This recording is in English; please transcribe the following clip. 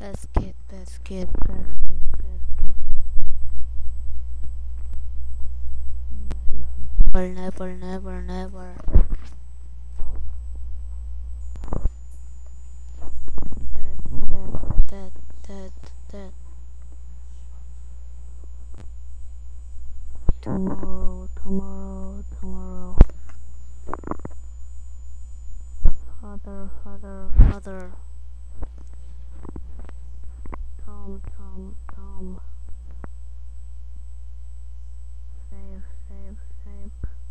Basket, basket, basket, basket. Never, never, never, never. That, that, that. Tomorrow, tomorrow, tomorrow. Father, father, father. Tom, Tom, Tom. Save, save, save.